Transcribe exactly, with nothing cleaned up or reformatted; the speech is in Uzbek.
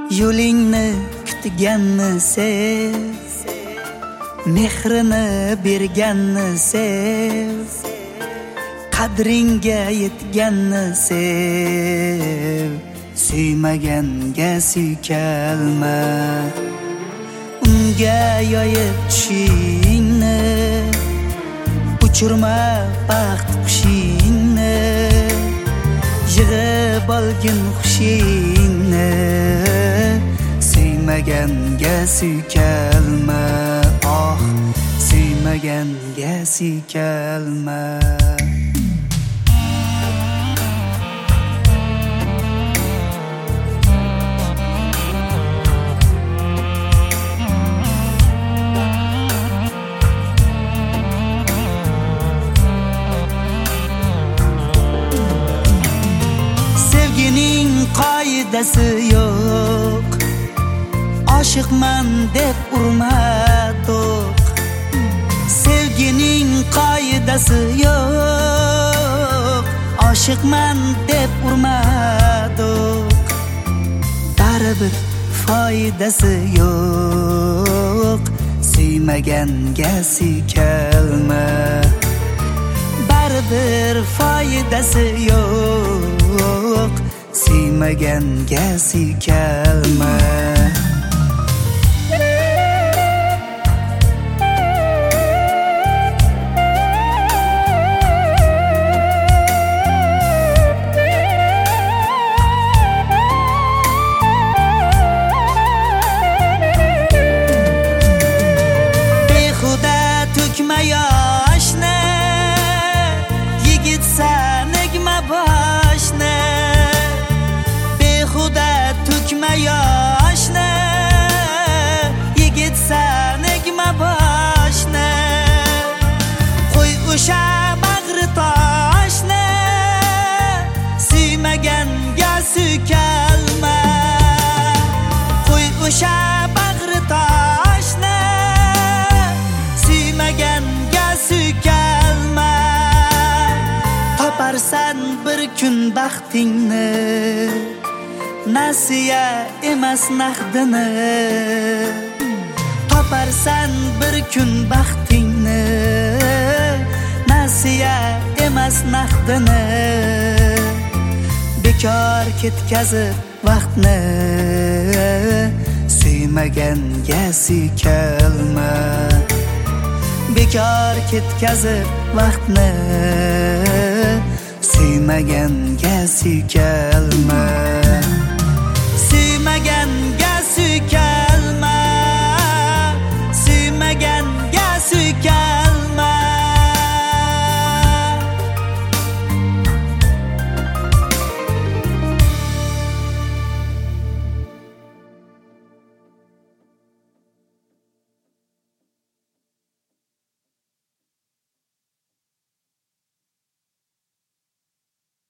yo'lingni kutganni sev, mehrini berganni sev, qadringga yetganni sev, suymaganga suykalma. Unga yoyib tushingni, uchirma baxt qushingni, yig'ib olgin xushingni, suymaganga suykalma. Oh, suymaganga suykalma. Sevgining qoidasi yo'q, oshiqman deb urma do'q. Sevgining qoidasi yo'q, oshiqman deb urma do'q. Baribir foydasi yo'q, suymaganga suykalma. Baribir foydasi yo'q, suymaganga suykalma. Behuda to'kma yoshni, yigitsan egma boshni. Behuda to'kma yoshni, yigitsan egma boshni. Qo'y o'sha bag'ri toshni, suymaganga suykalma. Qo'y o'sha bag'ri toshni, suymaganga suykalma. Toparsan bir kun baxtingni, nasiya emas naqdini. Toparsan bir kun baxtingni, nasiya emas naqdini. Bekor ketkazib vaqtni, suymaganga suykalma. Bekor ketkazib vaqtni, suymaganga suykalma. Suymaganga